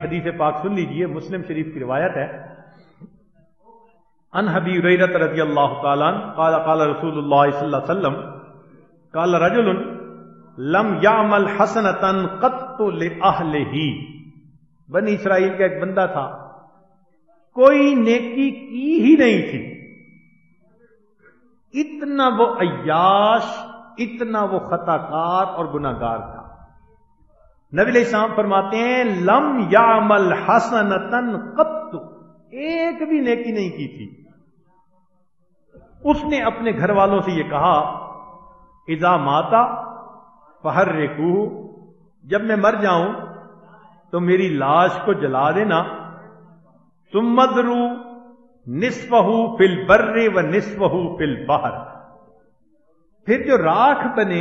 حدیث پاک سن لیجئے، مسلم شریف کی روایت ہے، ان ابی ہریرہ رضی اللہ تعالی عنہ قال قال رسول اللہ صلی اللہ علیہ وسلم قال رجل لم يعمل حسنۃ قط لأہلہ. بنی اسرائیل کا ایک بندہ تھا، کوئی نیکی کی ہی نہیں تھی، اتنا وہ عیاش، اتنا وہ خطا کار اور گناہ گار تھا. نبی علیہ السلام فرماتے ہیں لم یعمل حسنۃ قط، ایک بھی نیکی نہیں کی تھی. اس نے اپنے گھر والوں سے یہ کہا اذا ماتا فحرقوہ، جب میں مر جاؤں تو میری لاش کو جلا دینا. ثم اذروا نصفہ فی البر ونصفہ فی البحر، پھر جو راکھ بنے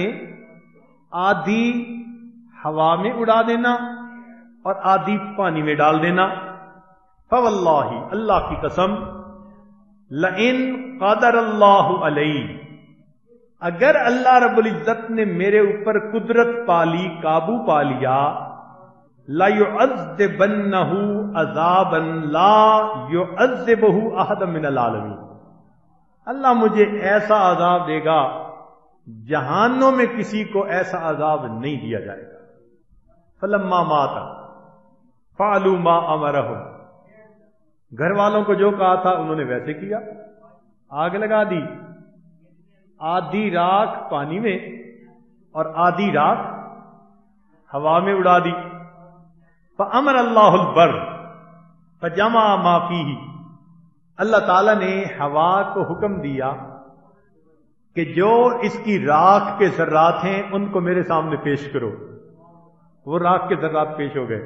آدھی ہوا میں اڑا دینا اور آدھی پانی میں ڈال دینا. فواللہ، اللہ کی قسم، لئن قدر اللہ علیہ، اگر اللہ رب العزت نے میرے اوپر قدرت پالی، قابو پا لیا، لا يعذبنہ عذابا لا يعذبہ احد من العالمین، اللہ مجھے ایسا عذاب دے گا جہانوں میں کسی کو ایسا عذاب نہیں دیا جائے گا. فلما مات فعلوا ما امرهم، گھر والوں کو جو کہا تھا انہوں نے ویسے کیا، آگ لگا دی، آدھی راکھ پانی میں اور آدھی راکھ ہوا میں اڑا دی. فامر اللہ البر فجمع ما فیہ، اللہ تعالی نے ہوا کو حکم دیا کہ جو اس کی راکھ کے ذرات ہیں ان کو میرے سامنے پیش کرو. وہ راکھ کے ذرات پیش ہو گئے.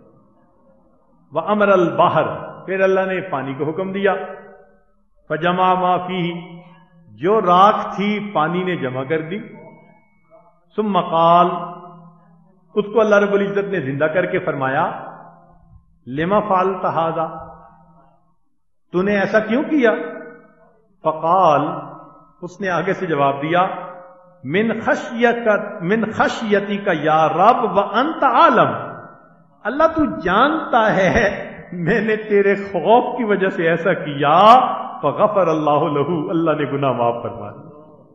وَأَمَرَ الْبَحْرَ، پھر اللہ نے پانی کو حکم دیا. فَجَمَعَ مَا فِيهِ، جو راکھ تھی پانی نے جمع کر دی. ثُمَّ قَالَ، اس کو اللہ رب العزت نے زندہ کر کے فرمایا لِمَ فَعَلْتَ هَذَا، تو نے ایسا کیوں کیا؟ فقال، اس نے آگے سے جواب دیا من خشیتی کا یا رب وانت عالم، اللہ تو جانتا ہے میں نے تیرے خوف کی وجہ سے ایسا کیا. فغفر اللہ لہ، اللہ نے گناہ معاف فرما دیا.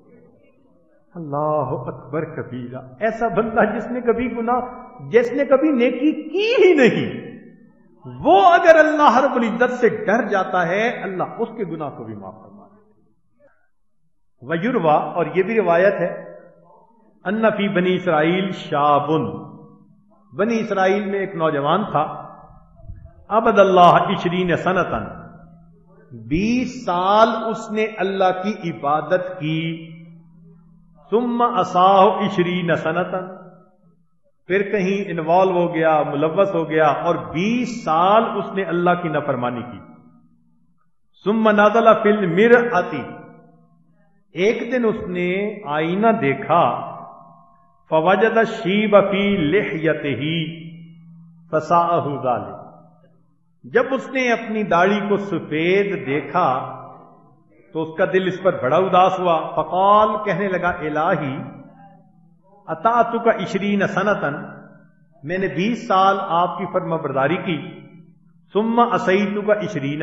اللہ اکبر کبیرہ. ایسا بندہ جس نے کبھی نیکی کی ہی نہیں، وہ اگر اللہ رب العزت سے ڈر جاتا ہے اللہ اس کے گناہ کو بھی معاف فرما دیتا. ویروا، اور یہ بھی روایت ہے، ان فی بنی اسرائیل شاب، بنی اسرائیل میں ایک نوجوان تھا، عبد اللہ 20 سنۃ، 20 سال اس نے اللہ کی عبادت کی. ثم عصاہ 20 سنۃ، پھر کہیں انوالو ہو گیا، ملوث ہو گیا اور 20 سال اس نے اللہ کی نافرمانی کی. ثم نزل فی المرأۃ، ایک دن اس نے آئینہ دیکھا، فوجد الشیب فی لحیتہ فساءہ ذلک، جب اس نے اپنی داڑھی کو سفید دیکھا تو اس کا دل اس پر بڑا اداس ہوا. فقال، کہنے لگا الہی اطاعتک 20 سنۃ، میں نے 20 سال آپ کی فرما برداری کی. ثم عصیتک 20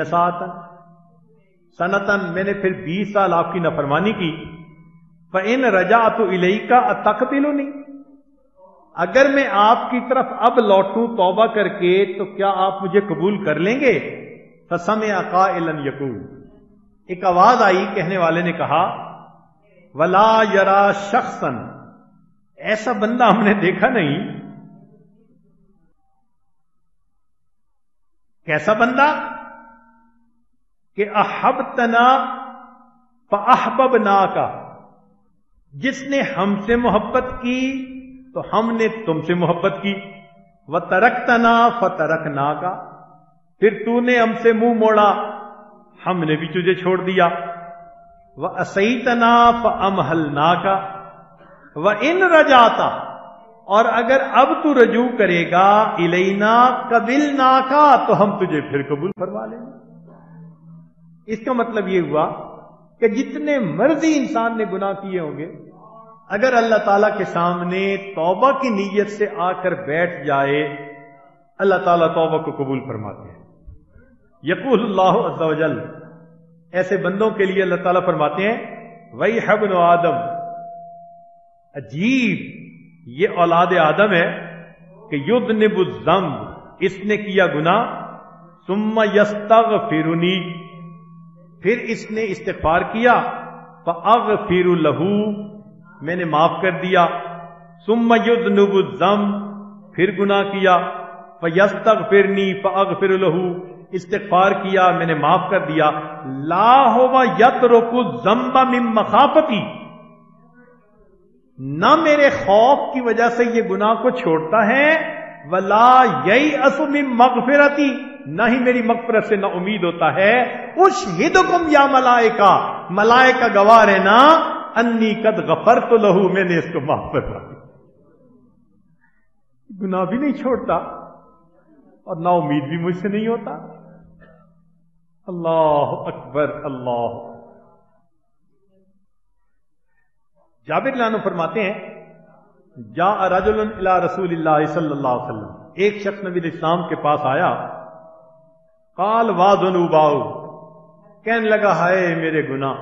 سنۃ، میں نے پھر 20 سال آپ کی نافرمانی کی. فإن رجعت الیک اتقبلنی، اگر میں آپ کی طرف اب لوٹوں توبہ کر کے تو کیا آپ مجھے قبول کر لیں گے؟ فسمع قائلا یقول، ایک آواز آئی، کہنے والے نے کہا ولا یرا شخصا، ایسا بندہ ہم نے دیکھا نہیں. کیسا بندہ؟ کہ احبتنا فاحببناک، جس نے ہم سے محبت کی تو ہم نے تم سے محبت کی. وترکتنا فترکناک، پھر تو نے ہم سے منہ موڑا ہم نے بھی تجھے چھوڑ دیا. وعصیتنا فامہلناک، وان رجعت، اور اگر اب تو رجوع کرے گا الینا قبلناک، تو ہم تجھے پھر قبول فرما لیں گے. اس کا مطلب یہ ہوا کہ جتنے مرضی انسان نے گناہ کیے ہوں گے، اگر اللہ تعالیٰ کے سامنے توبہ کی نیت سے آ کر بیٹھ جائے اللہ تعالیٰ توبہ کو قبول فرماتے ہیں. یقول اللہ عز و جل، ایسے بندوں کے لیے اللہ تعالیٰ فرماتے ہیں وَيْحَ ابْنُ آدم، عجیب یہ اولاد آدم ہے کہ یذنب الذنب، اس نے کیا گناہ، ثم یستغفرنی، پھر اس نے استغفار کیا، فاغفر لہ، میں نے معاف کر دیا، ثم یذنب الذنب، پھر گناہ کیا، فیستغفرنی فاغفر لہ، استغفار کیا میں نے معاف کر دیا، لا ہوا یترک الذنب من مخافتی، نہ میرے خوف کی وجہ سے یہ گناہ کو چھوڑتا ہے، ولا ییأس من مغفرتی، نہ ہی میری مغفرت سے نہ امید ہوتا ہے. اشہدکم یا ملائکہ، ملائکہ گواہ ہے نا، انی قد غفرت لہ، میں نے اس کو معاف فرما دیا. گناہ بھی نہیں چھوڑتا اور نا امید بھی مجھ سے نہیں ہوتا. اللہ اکبر اللہ. جابر رضی اللہ عنہ فرماتے ہیں جاء رجل الی رسول اللہ صلی اللہ علیہ وسلم، ایک شخص نبی علیہ السلام کے پاس آیا، قال واذنوباؤ، کہنے لگا ہائے میرے گناہ،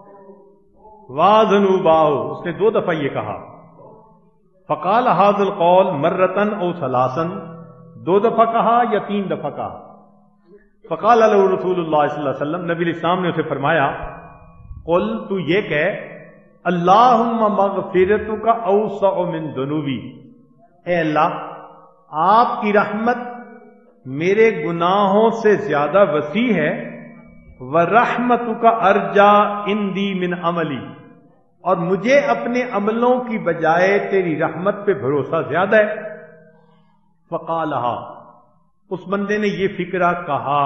واذنوباؤ، اس نے 2 دفعہ یہ کہا. فقال هذا القول مرتن او ثلاثا، 2 دفعہ کہا یا 3 دفعہ کہا. فقال له رسول اللہ صلی اللہ علیہ وسلم، نبی علیہ السلام نے اسے فرمایا قل، تو یہ کہہ اللہم مغفرتک اوسع من ذنوبی، اے اللہ آپ کی رحمت میرے گناہوں سے زیادہ وسیع ہے، ورحمتک ارجا عندی من عملی، اور مجھے اپنے عملوں کی بجائے تیری رحمت پہ بھروسہ زیادہ ہے. فقالہا، اس بندے نے یہ فکرہ کہا.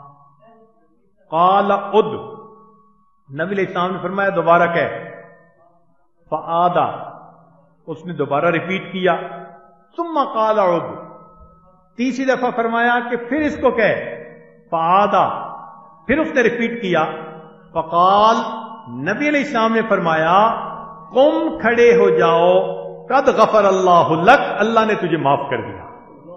قال عد، نبی علیہ السلام نے فرمایا دوبارہ کہہ. فعادا، اس نے دوبارہ ریپیٹ کیا. ثم قال عد، تیسری دفعہ فرمایا کہ پھر اس کو کہہ. فعادا، پھر اس نے ریپیٹ کیا. فقال، نبی علیہ السلام نے فرمایا قم، کھڑے ہو جاؤ، قد غفر اللہ لک، اللہ نے تجھے معاف کر دیا.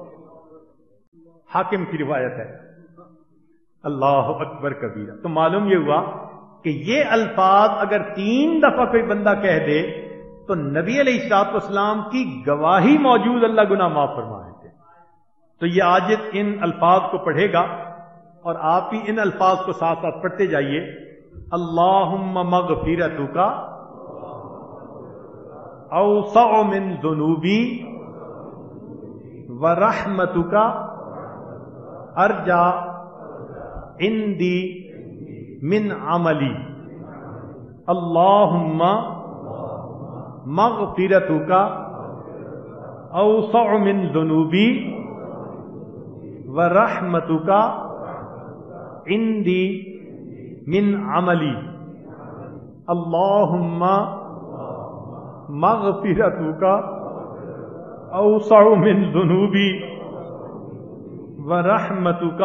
حاکم کی روایت ہے. اللہ اکبر کبیرہ. تو معلوم یہ ہوا کہ یہ الفاظ اگر 3 دفعہ کوئی بندہ کہہ دے تو نبی علیہ الصلوۃ والسلام کی گواہی موجود اللہ گناہ معاف فرما دیتے. تو یہ عاجز ان الفاظ کو پڑھے گا اور آپ بھی ان الفاظ کو ساتھ ساتھ پڑھتے جائیے. اللہم مغفرتک اوسع من ذنوبی ورحمتک ارجا عندی من عملی. اللہم مغفرتک اوسع من ذنوبی ورحمتک عندی من عملی. اللہم مغفرتک اوسع من ذنوبی ورحمتک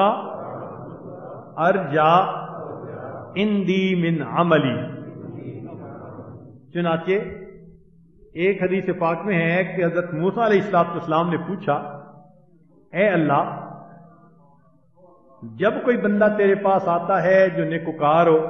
ارجا عندی من عملی. چنانچہ ایک حدیث پاک میں ہے کہ حضرت موسیٰ علیہ السلام نے پوچھا، اے اللہ، جب کوئی بندہ تیرے پاس آتا ہے جو نیکوکار ہو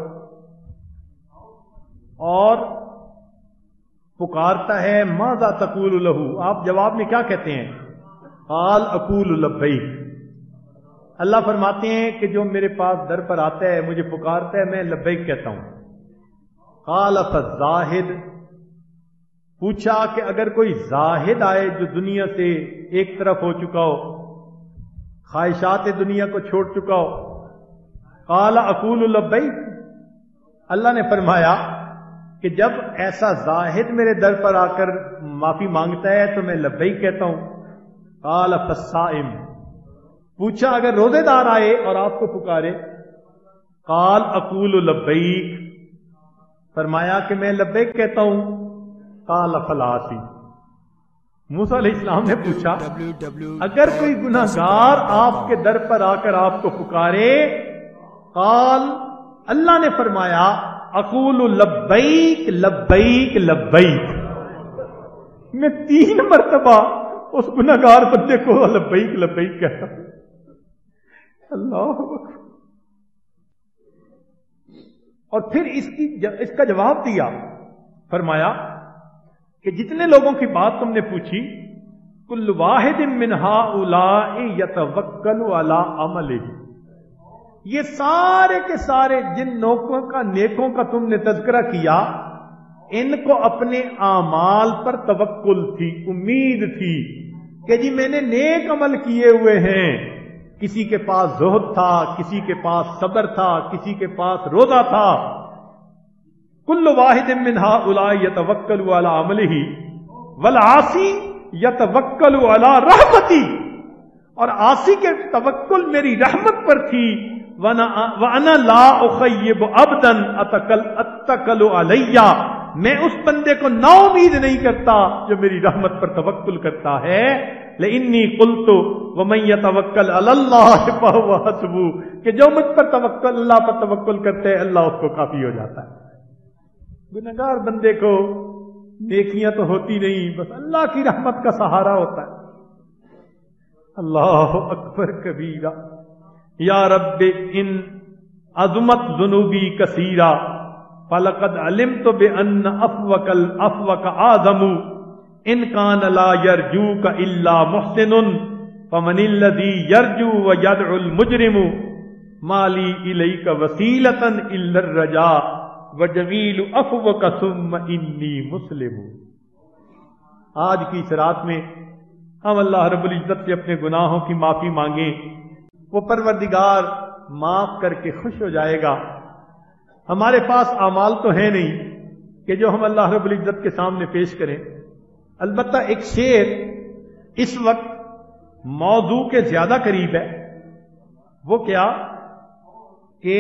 اور پکارتا ہے ماذا تقول لہ، آپ جواب میں کیا کہتے ہیں؟ قال اقول لبیک. اللہ فرماتے ہیں کہ جو میرے پاس در پر آتا ہے، مجھے پکارتا ہے، میں لبیک کہتا ہوں. قال فالزاہد، پوچھا کہ اگر کوئی زاہد آئے جو دنیا سے ایک طرف ہو چکا ہو، خواہشات دنیا کو چھوڑ چکا ہو. قال اقول لبیک، اللہ نے فرمایا کہ جب ایسا زاہد میرے در پر آ کر معافی مانگتا ہے تو میں لبیک کہتا ہوں. قال فالصائم، پوچھا اگر روزے دار آئے اور آپ کو پکارے. قال اقول لبیک، فرمایا کہ میں لبیک کہتا ہوں. قال فالعاصی، موسیٰ علیہ السلام نے پوچھا اگر کوئی گناہ گار آپ کے در پر آ کر آپ کو پکارے. قال، اللہ نے فرمایا اقول لبیک لبیک لبیک، میں 3 مرتبہ اس گناہگار بندے کو لبیک لبیک کہتا. اللہ اکبر. اور پھر اس کا جواب دیا، فرمایا کہ جتنے لوگوں کی بات تم نے پوچھی، کل واحد من ہؤلاء یتوکل علی عملہ، یہ سارے کے سارے جن نیکوں کا تم نے تذکرہ کیا، ان کو اپنے اعمال پر توکل تھی، امید تھی کہ جی میں نے نیک عمل کیے ہوئے ہیں. کسی کے پاس زہد تھا، کسی کے پاس صبر تھا، کسی کے پاس روزہ تھا. کل واحد من ہؤلاء یتوکل علی عملہ والعاصی یتوکل علی رحمتی، اور عاصی کے توکل میری رحمت پر تھی. وَأَنَا لَا أُخَيِّبُ عَبْدًا أَتَّكَلُ عَلَيَّ، میں اس بندے کو نا امید نہیں کرتا جو میری رحمت پر توکل کرتا ہے. لَإِنِّي قُلْتُ وَمَن يَتَوَكَّلْ عَلَى اللَّهِ فَهُوَ حَسْبُهُ، کہ جو مجھ پر توکل، اللہ پر توکل کرتے ہیں، اللہ اس کو کافی ہو جاتا ہے. گنہگار بندے کو نیکیاں تو ہوتی نہیں، بس اللہ کی رحمت کا سہارا ہوتا ہے. اللہ اکبر کبیرہ. یا رب ان عظمت ذنوبی کثیرہ فلقد علمت بان افوک الافوک اعظم ان کان لا یرجوک الا محسن فمن الذی یرجو ویدعو المجرم ما لی الیک وسیلۃ الا الرجاء وجمیل افوک ثم انی مسلم. آج کی اس رات میں ہم اللہ رب العزت سے اپنے گناہوں کی معافی مانگیں. وہ پروردگار معاف کر کے خوش ہو جائے گا. ہمارے پاس اعمال تو ہے نہیں کہ جو ہم اللہ رب العزت کے سامنے پیش کریں. البتہ ایک شعر اس وقت موضوع کے زیادہ قریب ہے. وہ کیا کہ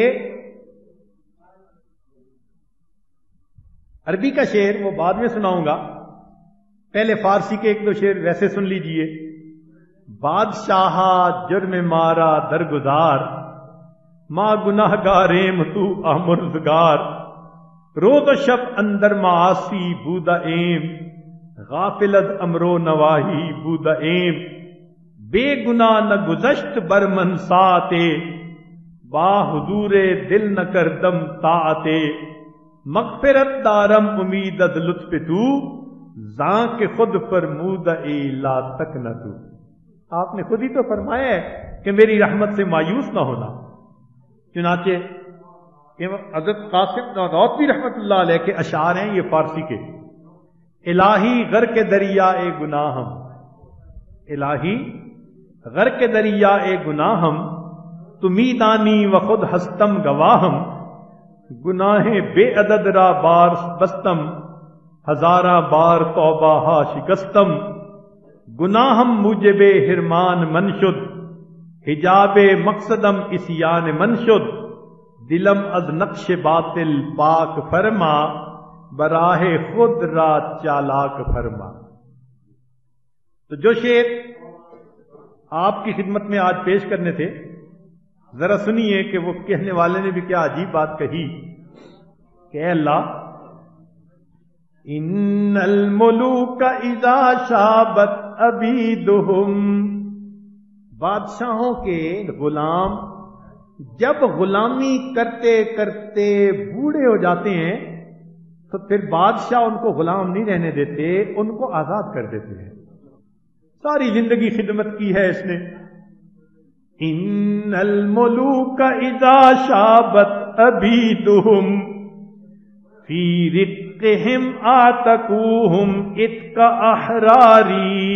عربی کا شعر وہ بعد میں سناؤں گا، پہلے فارسی کے ایک دو شعر ویسے سن لیجئے. بادشاہ جرم مارا درگزار، ماں گناہ گاریم تو آمرزگار، روز و شب اندر معاصی بودا ایم، غافلت امرو نواہی بودا ایم، بے گناہ نہ گزشت برمن ساتے، با حضور دل نہ کردم طاعتے، مغفرت دارم امیدت لطف تو، زاں کے خود فرمود اے لا تک نہ تو. آپ نے خود ہی تو فرمایا ہے کہ میری رحمت سے مایوس نہ ہونا. چنانچہ حضرت قاسم نانوتوی رحمت اللہ علیہ کے اشعار ہیں یہ فارسی کے. الہی غرق دریا اے گناہم، الہی غرق دریا اے گناہم، تمی دانی و خود ہستم گواہم، گناہ بے عدد را بار بستم، ہزارہ بار توبہ ہا شکستم، گناہم موجب حرمان منشد، حجاب مقصدم اسیان منشد، دلم از نقش باطل پاک فرما، براہ خود را چالاک فرما. تو جو شعر آپ کی خدمت میں آج پیش کرنے تھے، ذرا سنیے کہ وہ کہنے والے نے بھی کیا عجیب بات کہی کہ اے اللہ، ان الملوک اذا شابت عبیدہم، بادشاہوں کے غلام جب غلامی کرتے کرتے بوڑھے ہو جاتے ہیں تو پھر بادشاہ ان کو غلام نہیں رہنے دیتے، ان کو آزاد کر دیتے ہیں. ساری زندگی خدمت کی ہے اس نے. ان الملوک اذا شابت عبیدہم فی رقہم آتکوہم اتک احراری،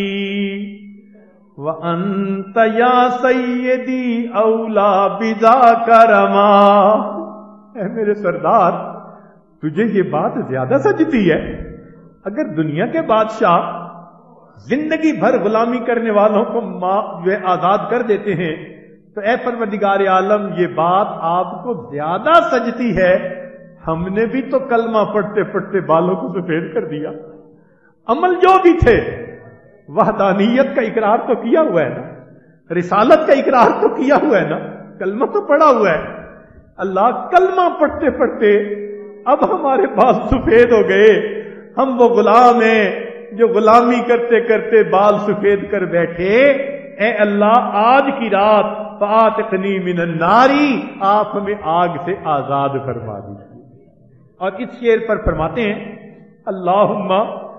وانت یا سیدی اولا بذاک رما. اے میرے سردار، تجھے یہ بات زیادہ سجتی ہے. اگر دنیا کے بادشاہ زندگی بھر غلامی کرنے والوں کو آزاد کر دیتے ہیں تو اے پروردگار عالم، یہ بات آپ کو زیادہ سجتی ہے. ہم نے بھی تو کلمہ پڑھتے پڑھتے بالوں کو سفید کر دیا. عمل جو بھی تھے، وحدانیت کا اقرار تو کیا ہوا ہے نا، رسالت کا اقرار تو کیا ہوا ہے نا، کلمہ تو پڑھا ہوا ہے. اللہ، کلمہ پڑھتے پڑھتے اب ہمارے بال سفید ہو گئے. ہم وہ غلام ہیں جو غلامی کرتے کرتے بال سفید کر بیٹھے، اے اللہ آج کی رات فآتقنی من الناری، آپ ہمیں آگ سے آزاد فرما دیجیے۔ اور اس شعر پر فرماتے ہیں اللہم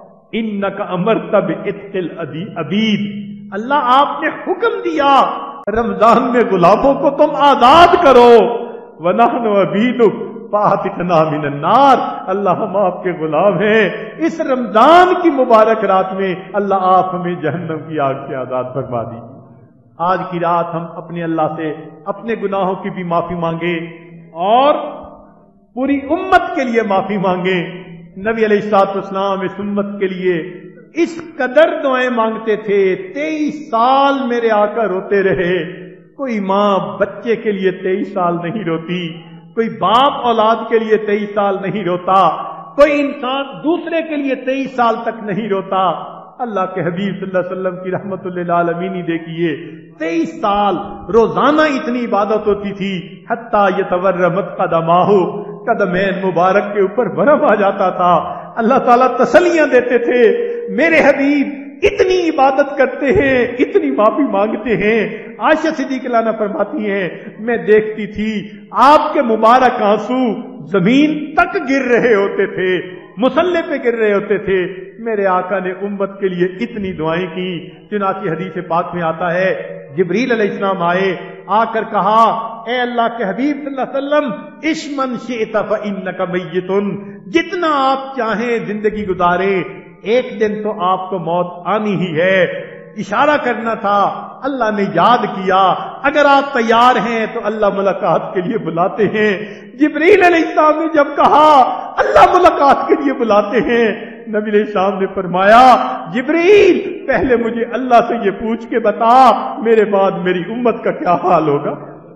انک امرت بعتق العبید، اللہ آپ نے حکم دیا رمضان میں غلاموں کو تم آزاد کرو، ونحن عبیدک فآتقنا من النار، اللہ ہم آپ کے غلام ہیں، اس رمضان کی مبارک رات میں اللہ آپ ہمیں جہنم کی آگ سے آزاد فرما دیجیے۔ آج کی رات ہم اپنے اللہ سے اپنے گناہوں کی بھی معافی مانگے اور پوری امت کے لیے معافی مانگے۔ نبی علیہ الصلوۃ والسلام اس امت کے لیے اس قدر دعائیں مانگتے تھے، 23 سال میرے آقا روتے رہے۔ کوئی ماں بچے کے لیے 23 سال نہیں روتی، کوئی باپ اولاد کے لیے 23 سال نہیں روتا، کوئی انسان دوسرے کے لیے 23 سال تک نہیں روتا۔ اللہ کے حبیب صلی اللہ علیہ وسلم کی رحمت للعالمین دیکھیے 23 سال روزانہ اتنی عبادت ہوتی تھی، حتیٰ یتورمت قدماہ، قدمین مبارک کے اوپر برف آ جاتا تھا۔ اللہ تعالیٰ تسلیاں دیتے تھے، میرے حبیب اتنی عبادت کرتے ہیں، اتنی معافی مانگتے ہیں۔ عائشہ صدیقہ عنہا فرماتی ہیں میں دیکھتی تھی آپ کے مبارک آنسو زمین تک گر رہے ہوتے تھے، مصلے پہ گر رہے ہوتے تھے۔ میرے آقا نے امت کے لیے اتنی دعائیں کی، چنانچہ حدیث پاک میں آتا ہے جبریل علیہ السلام آئے، آ کر کہا اے اللہ کے حبیب صلی اللہ علیہ وسلم اشمن شئت فإنک میت، جتنا آپ چاہیں زندگی گزارے، ایک دن تو آپ کو موت آنی ہی ہے۔ اشارہ کرنا تھا، اللہ نے یاد کیا اگر آپ تیار ہیں تو اللہ ملاقات کے لیے بلاتے ہیں۔ جبریل علیہ السلام نے جب کہا اللہ ملاقات کے لیے بلاتے ہیں، نبی علیہ السلام نے فرمایا جبریل پہلے مجھے اللہ سے یہ پوچھ کے بتا میرے بعد میری امت کا کیا حال ہوگا۔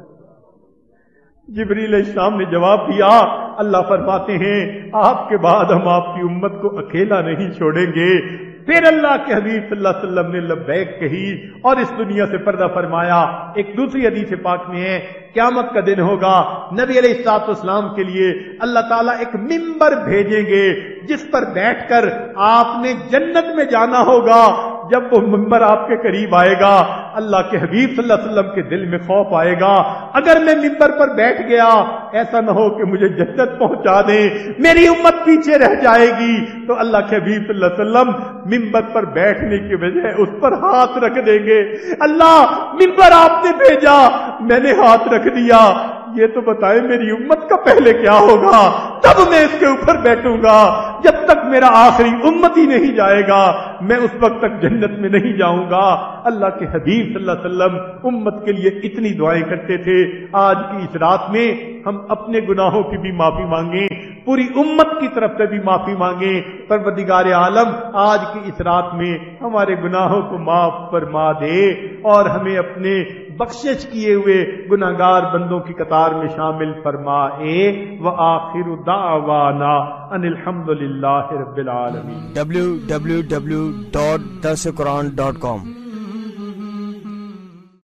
جبریل علیہ السلام نے جواب دیا، اللہ فرماتے ہیں آپ کے بعد ہم آپ کی امت کو اکیلا نہیں چھوڑیں گے۔ پھر اللہ کے حبیب صلی اللہ علیہ وسلم نے لبیک کہی اور اس دنیا سے پردہ فرمایا۔ ایک دوسری حدیث پاک میں ہے قیامت کا دن ہوگا، نبی علیہ الصلوۃ والسلام کے لیے اللہ تعالیٰ ایک ممبر بھیجیں گے جس پر بیٹھ کر آپ نے جنت میں جانا ہوگا۔ جب وہ ممبر آپ کے قریب آئے گا اللہ کے حبیب صلی اللہ علیہ وسلم کے دل میں خوف آئے گا، اگر میں ممبر پر بیٹھ گیا ایسا نہ ہو کہ مجھے جنت پہنچا دیں، میری امت پیچھے رہ جائے گی۔ تو اللہ کے حبیب صلی اللہ علیہ وسلم ممبر پر بیٹھنے کی بجائے اس پر ہاتھ رکھ دیں گے، اللہ ممبر آپ نے بھیجا میں نے ہاتھ رکھ دیا، یہ تو بتائیں میری امت کا پہلے کیا ہوگا، تب میں اس کے اوپر بیٹھوں گا۔ جب تک میرا آخری امت ہی نہیں جائے گا میں اس وقت تک جنت میں نہیں جاؤں گا۔ اللہ کے حبیب صلی اللہ علیہ وسلم امت کے لیے اتنی دعائیں کرتے تھے۔ آج کی اس رات میں ہم اپنے گناہوں کی بھی معافی مانگیں، پوری امت کی طرف سے بھی معافی مانگیں۔ پروردگار عالم آج کی اس رات میں ہمارے گناہوں کو معاف فرما دے اور ہمیں اپنے بخشش کیے ہوئے گناہگار بندوں کی قطار میں شامل فرمائے۔ وآخر دعوانا ان الحمد للہ رب العالمین۔ www.darsequran.com